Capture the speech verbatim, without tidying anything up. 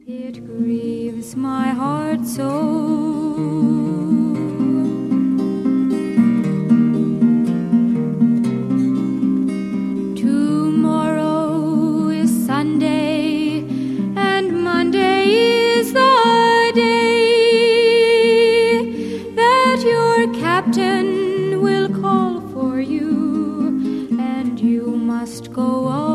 It grieves my heart so. Tomorrow is Sunday, and Monday is the day that your captain will call for you, and you must go on.